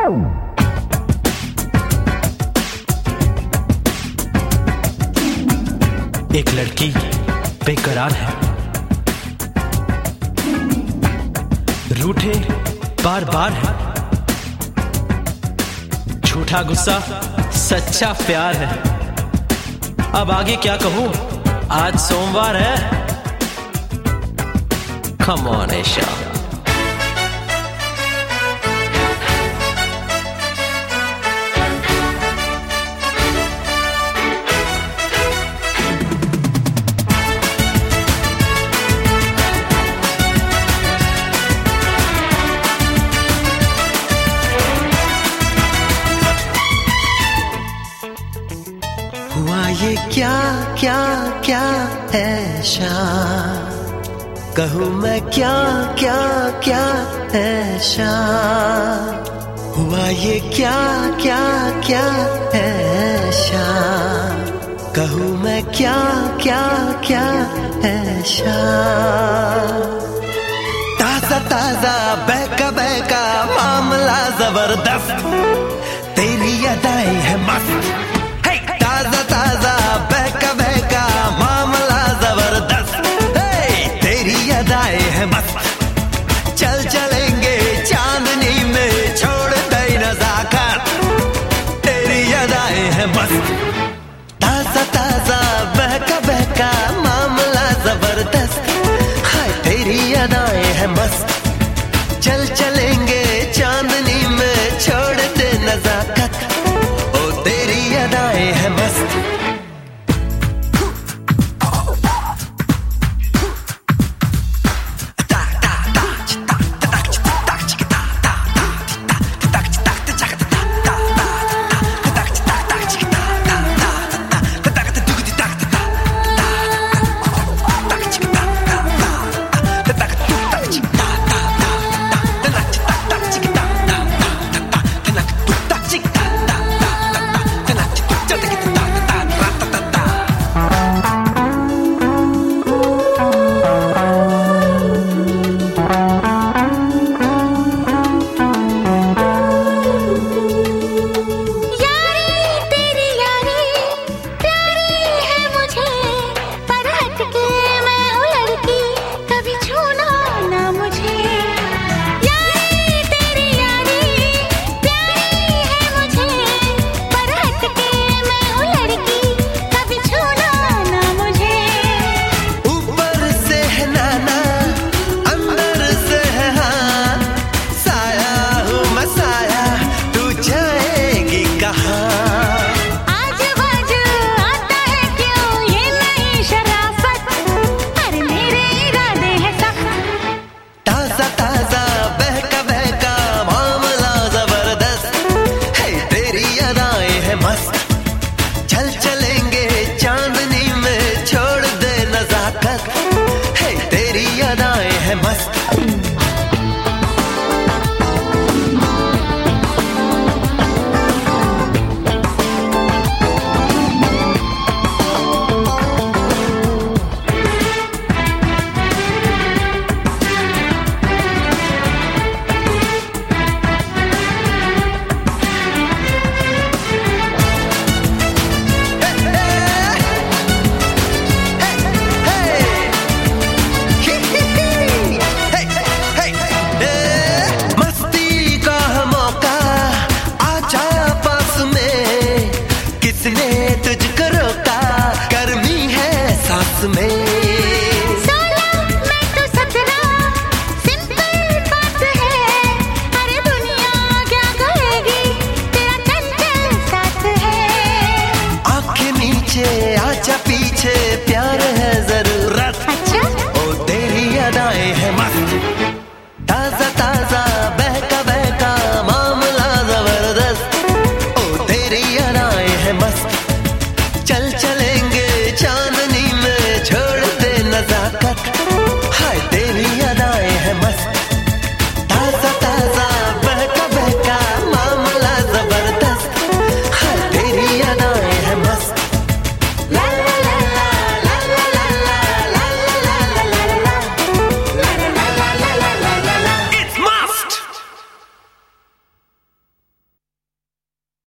एक लड़की बेकरार है, रूठे बार बार है, झूठा गुस्सा सच्चा प्यार है। अब आगे क्या कहूं, आज सोमवार है। Come on Isha. हुआ ये क्या क्या क्या ऐसा, कहूँ मैं क्या क्या क्या ऐसा। हुआ ये क्या क्या क्या ऐसा, कहूँ मैं क्या क्या क्या ऐसा। ताजा ताजा बहका बहका मामला जबरदस्त, तेरी अदाएं है मस्त। ताजा ताजा बहका बहका मामला जबरदस्त, तेरी अदाएं है मस्त। चल चलेंगे चांदनी में, छोड़ दे नजाकत, तेरी अदाएं है मस्त। ताजा ताजा बहका बहका मामला जबरदस्त, हाय तेरी अदाएं है मस्त। चल चल